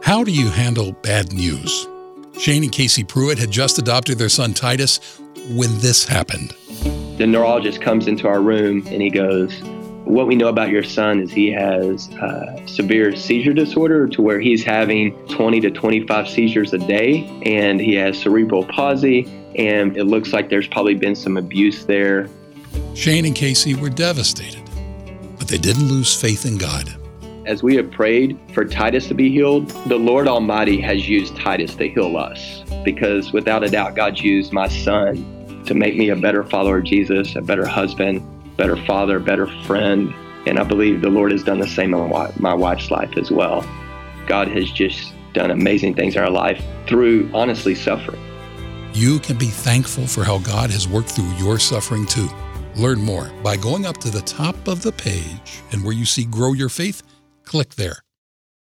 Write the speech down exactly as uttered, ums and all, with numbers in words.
How do you handle bad news? Shane and Casey Pruitt had just adopted their son Titus when this happened. The neurologist comes into our room and he goes, what we know about your son is he has uh, severe seizure disorder to where he's having twenty to twenty-five seizures a day, and he has cerebral palsy, and it looks like there's probably been some abuse there. Shane and Casey were devastated, but they didn't lose faith in God. As we have prayed for Titus to be healed, the Lord Almighty has used Titus to heal us, because without a doubt, God's used my son to make me a better follower of Jesus, a better husband, better father, better friend. And I believe the Lord has done the same in my wife's life as well. God has just done amazing things in our life through, honestly, suffering. You can be thankful for how God has worked through your suffering too. Learn more by going up to the top of the page, and where you see Grow Your Faith, click there.